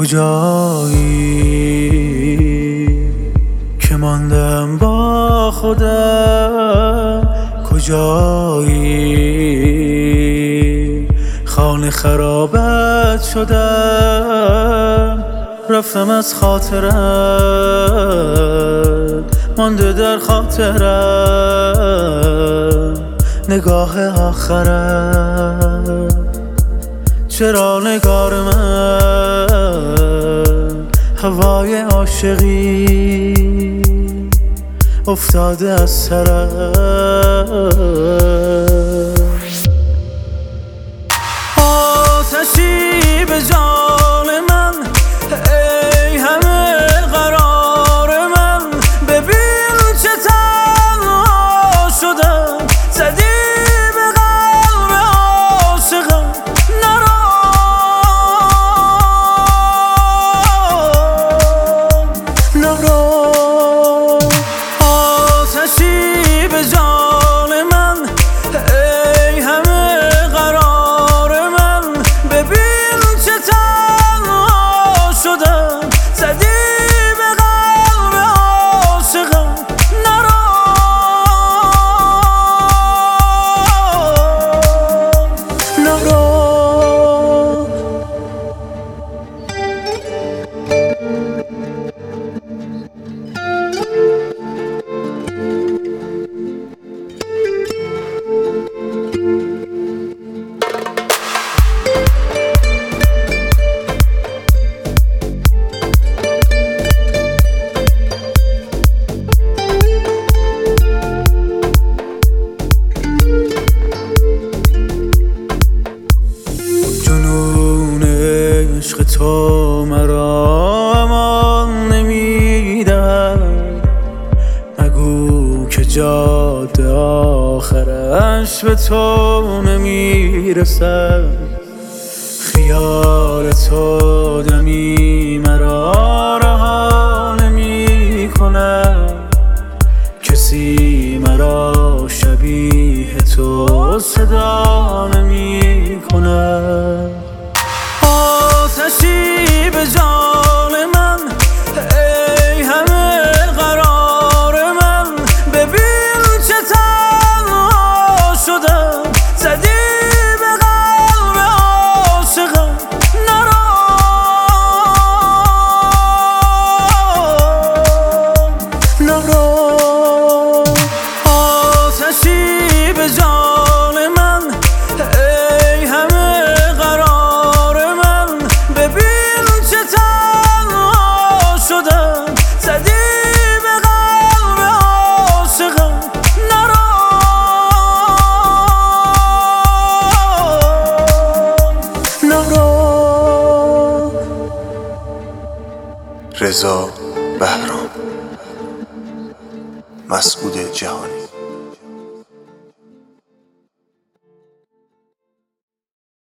کجایی که ماندم با خودم؟ کجایی خانه خرابت شدم؟ رفتم از خاطرم، مانده در خاطرم نگاه آخرم. چرا نگار من هوای عاشقی افتاده از سرم؟ آتشی به جان من، ای همه قرار من، ببین چه تنها شدم. زدی به قلب عاشقم نرو، نرو. آتشی به جان من، ای همه قرار من، ببین چه تنها شدم. زدی به قلب عاشقم نرو، نرو. جنون عشق تو مرا امان نمیدهد. مگو که جاده آخرش به تو نمیرسد. خیال تو دمی مرا رها نمی کند. کسی مرا شبیه تو صدا نمی کند. آتشی به جان من، ای همه قرار من، ببین چه تنها شدم. زدی به قلب عاشقم نرو، نرو. آتشی به جان من، ای همه قرار من، ببین چه تنها شدم. زدی به قلب عاشقم نرو، نرو. رضا بهرام، مسعود جهانی.